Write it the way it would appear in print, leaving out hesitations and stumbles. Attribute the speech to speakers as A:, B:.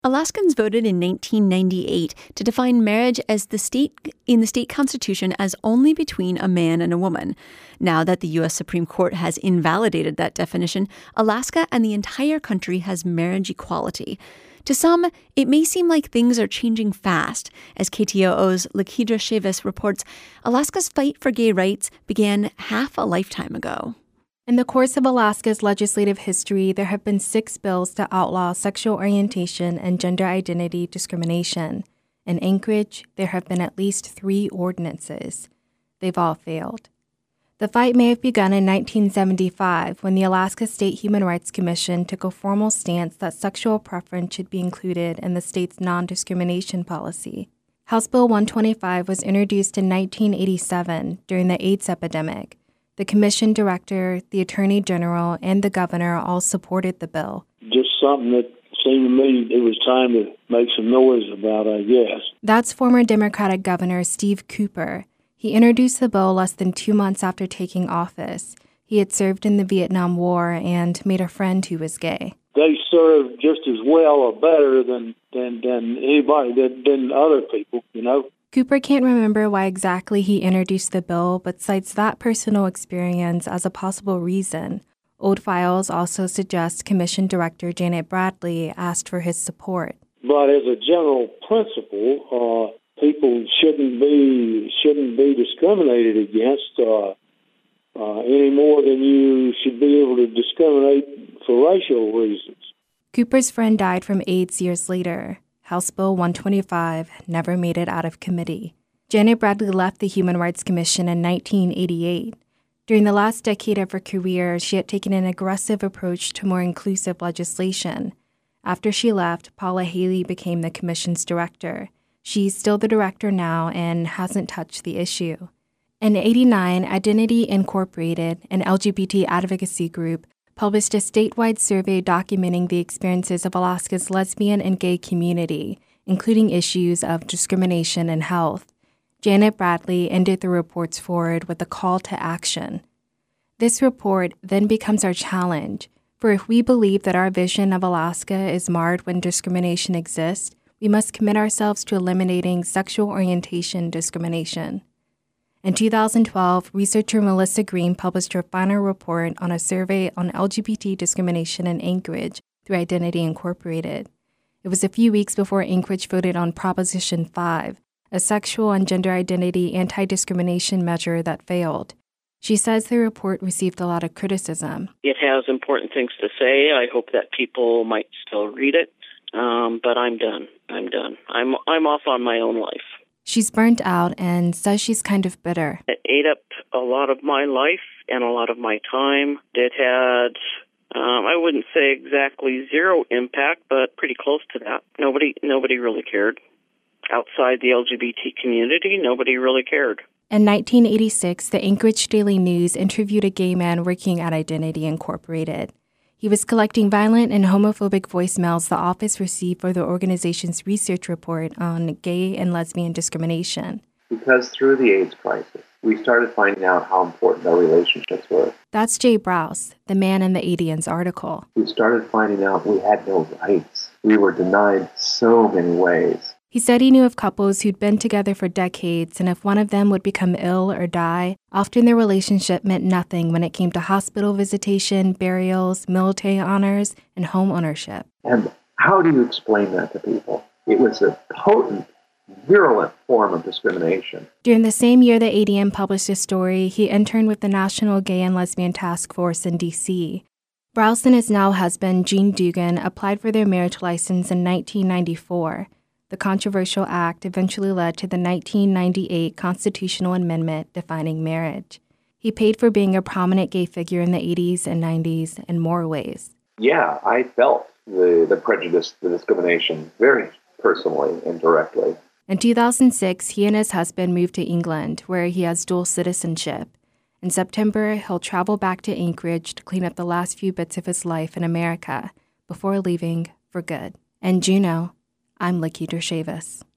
A: Alaskans voted in 1998 to define marriage as in the state constitution as only between a man and a woman. Now that the U.S. Supreme Court has invalidated that definition, Alaska and the entire country has marriage equality. To some, it may seem like things are changing fast. As KTOO's Lakidra Chavis reports, Alaska's fight for gay rights began half a lifetime ago.
B: In the course of Alaska's legislative history, there have been 6 bills to outlaw sexual orientation and gender identity discrimination. In Anchorage, there have been at least 3 ordinances. They've all failed. The fight may have begun in 1975 when the Alaska State Human Rights Commission took a formal stance that sexual preference should be included in the state's non-discrimination policy. House Bill 125 was introduced in 1987 during the AIDS epidemic. The commission director, the attorney general, and the governor all supported the bill.
C: Just something that seemed to me it was time to make some noise about, I guess.
B: That's former Democratic Governor Steve Cooper. He introduced the bill less than 2 months after taking office. He had served in the Vietnam War and made a friend who was gay.
C: They served just as well or better than anybody, than other people, you know.
B: Cooper can't remember why exactly he introduced the bill, but cites that personal experience as a possible reason. Old files also suggest Commission Director Janet Bradley asked for his support.
C: But as a general principle, people shouldn't be discriminated against any more than you should be able to discriminate for racial reasons.
B: Cooper's friend died from AIDS years later. House Bill 125 never made it out of committee. Janet Bradley left the Human Rights Commission in 1988. During the last decade of her career, she had taken an aggressive approach to more inclusive legislation. After she left, Paula Haley became the commission's director. She's still the director now and hasn't touched the issue. In 1989, Identity Incorporated, an LGBT advocacy group, published a statewide survey documenting the experiences of Alaska's lesbian and gay community, including issues of discrimination and health. Janet Bradley ended the report's forward with a call to action. This report then becomes our challenge, for if we believe that our vision of Alaska is marred when discrimination exists, we must commit ourselves to eliminating sexual orientation discrimination. In 2012, researcher Melissa Green published her final report on a survey on LGBT discrimination in Anchorage through Identity Incorporated. It was a few weeks before Anchorage voted on Proposition 5, a sexual and gender identity anti-discrimination measure that failed. She says the report received a lot of criticism.
D: It has important things to say. I hope that people might still read it, but I'm done. I'm off on my own life.
B: She's burnt out and says she's kind of bitter.
D: It ate up a lot of my life and a lot of my time. It had, I wouldn't say exactly zero impact, but pretty close to that. Nobody really cared. Outside the LGBT community, nobody really cared.
B: In 1986, the Anchorage Daily News interviewed a gay man working at Identity Incorporated. He was collecting violent and homophobic voicemails the office received for the organization's research report on gay and lesbian discrimination.
E: Because through the AIDS crisis, we started finding out how important our relationships were.
B: That's Jay Browse, the man in the Adians article.
E: We started finding out we had no rights. We were denied so many ways.
B: He said he knew of couples who'd been together for decades, and if one of them would become ill or die, often their relationship meant nothing when it came to hospital visitation, burials, military honors, and home ownership.
E: And how do you explain that to people? It was a potent, virulent form of discrimination.
B: During the same year that ADM published his story, he interned with the National Gay and Lesbian Task Force in D.C. Browse and his now husband, Gene Dugan, applied for their marriage license in 1994. The controversial act eventually led to the 1998 constitutional amendment defining marriage. He paid for being a prominent gay figure in the 80s and 90s in more ways.
E: Yeah, I felt the prejudice, the discrimination very personally and directly.
B: In 2006, he and his husband moved to England, where he has dual citizenship. In September, he'll travel back to Anchorage to clean up the last few bits of his life in America before leaving for good. In Juneau, I'm Lakidra Chavis.